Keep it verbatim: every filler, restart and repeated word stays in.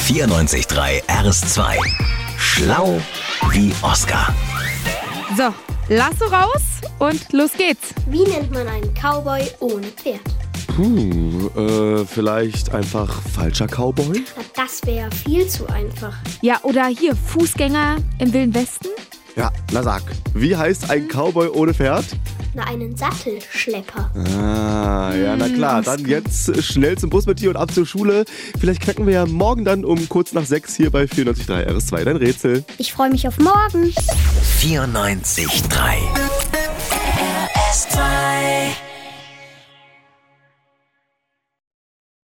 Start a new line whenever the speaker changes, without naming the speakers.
vierundneunzig Komma drei R S zwei. Schlau wie Oscar.
So, Lasso raus und los geht's.
Wie nennt man einen Cowboy ohne Pferd?
Puh, äh, vielleicht einfach falscher Cowboy?
Na, das wäre viel zu einfach.
Ja, oder hier, Fußgänger im Wilden Westen?
Ja, na sag, wie heißt ein Cowboy ohne Pferd?
Na, einen Sattelschlepper.
Ah, ja, na klar. Dann jetzt schnell zum Bus mit dir und ab zur Schule. Vielleicht knacken wir ja morgen dann um kurz nach sechs hier bei vierundneunzig Komma drei R S zwei dein Rätsel.
Ich freue mich auf morgen.
vierundneunzig Komma drei R S zwei